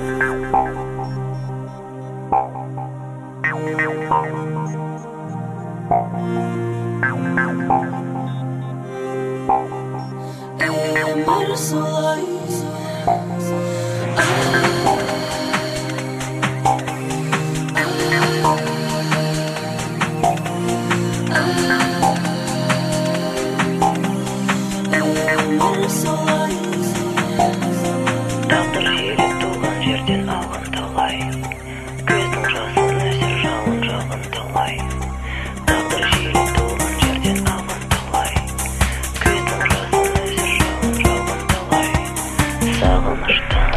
Өмір солай. Өмір солай. Тағдыр жиелеп туған жерден алған талай, көздің жасын нөсер жалын жауған талай. Тағдыр жиелеп туған жерден алған талай, көздің жасын нөсер жалын жауған талай. Сағыныштан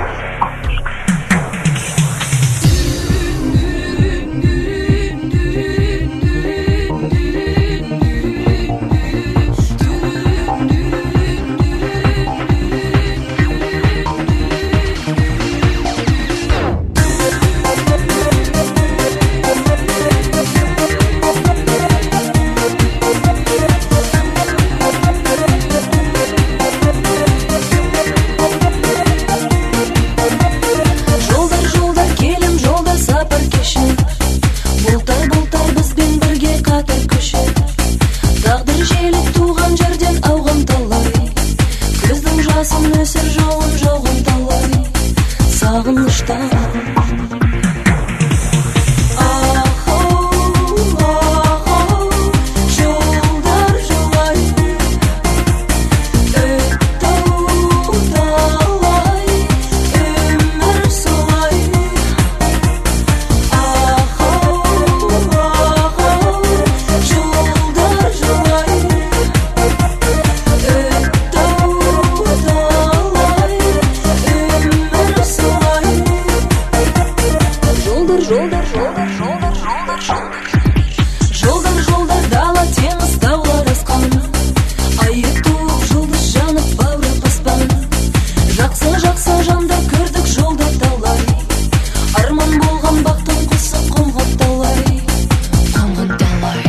нөсер жауын жауған талай, сағыныштан. Жолдар, дала, теңіз, таулар асқан, айы туып, жұлдыз жанып, баурап аспан. Жақсы жанда көрдік жолда талай, арман болған бақтың құсы қонған талай, қонған талай.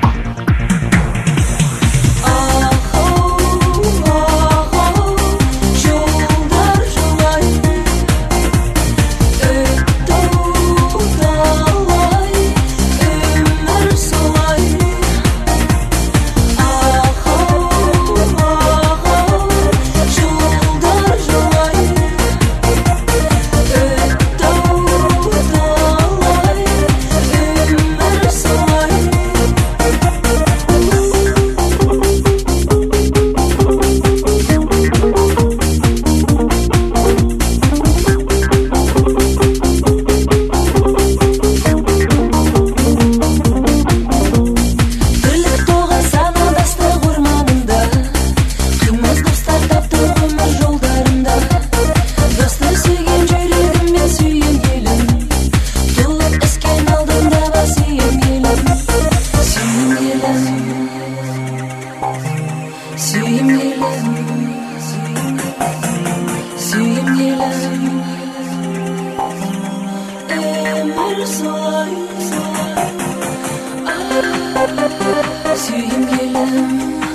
Сүйем елім, өмір солай. Сүйем елім,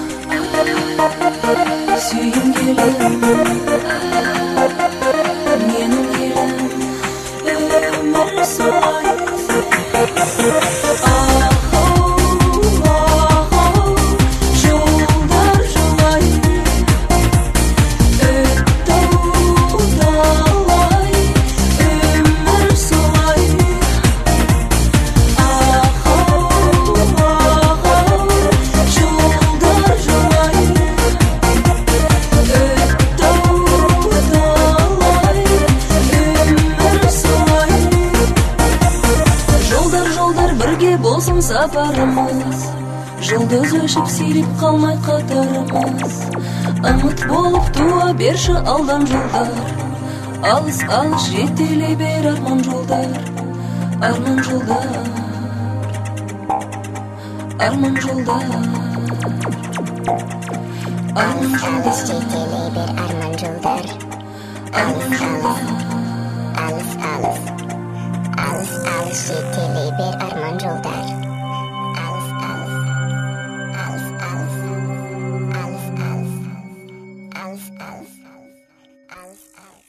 менің елім, өмір солай. Болсын сапарымыз, жұлдыз өшіп сиреп қалмай қатарымыз. Үміт болып туа берші алдан жолдар, алыс жетелей бер арман жолдар, арман жолдар, арман жолдар, арман жолдар, жетелей бер арман жолдар, арман жолдар. Алыс жетелей бер арман жолдар. Алыс.